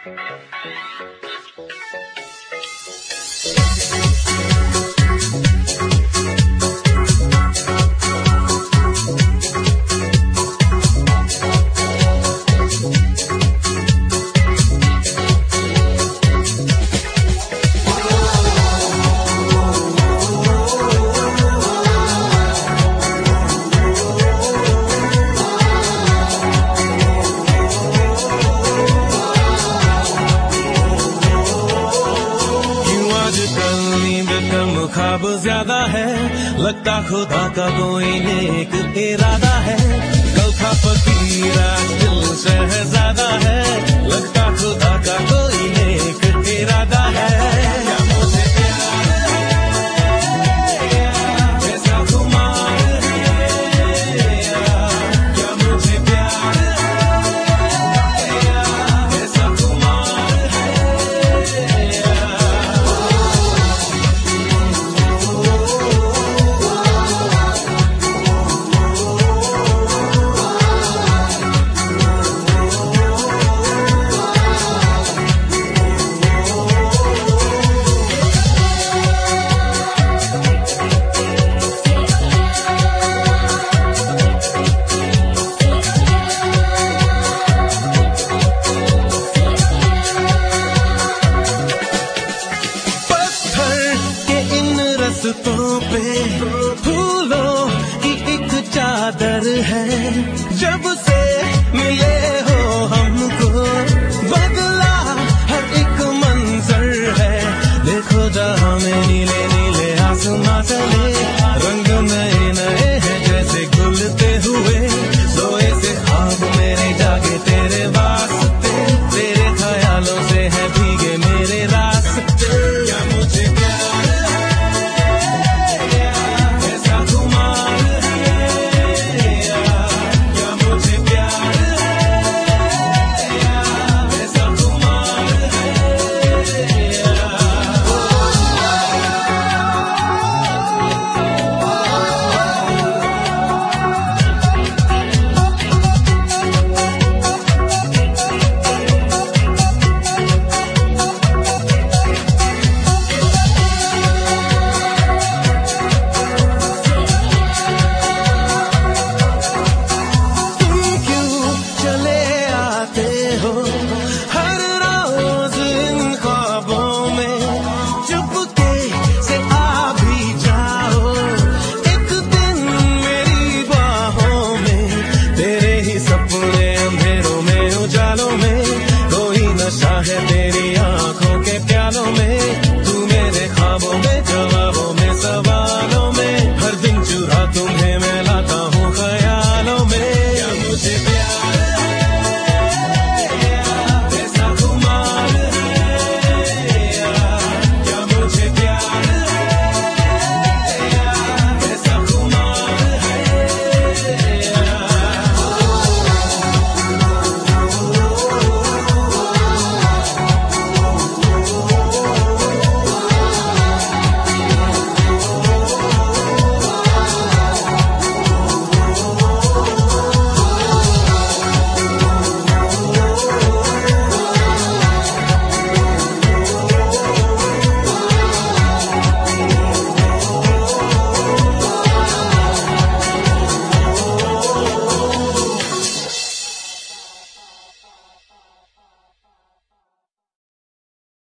ख्वाब ज्यादा है, लगता खुदा का कोई नेक इरादा है। कल था फकीर आज दिल शहजादा है, लगता खुदा का कोई नेक इरादा है। क्या मुझे प्यार है, ऐसा खुमार है, क्या मुझे प्यार है, ऐसा खुमार है। रस्तों पे फूलों की एक चादर है, जब से मिले हो हमको बदला हर एक मंजर है। देखो जहाँ में नीले नीले आसमां चले, रंग नए नए हैं जैसे खुलते हुए। सोए से ख्वाब मेरे जागे तेरे वास्ते, तेरे ख्यालों से है भीगे मेरे रास्ते। क्या मुझे प्यार हर रोज इन ख्वाबों में चुपके से आ भी जाओ, एक दिन मेरी बाहों में। तेरे ही सपने अंधेरों में उजालों में, कोई नशा है तेरी आंखों के प्यालों में। तू मेरे ख्वाबों में जवाब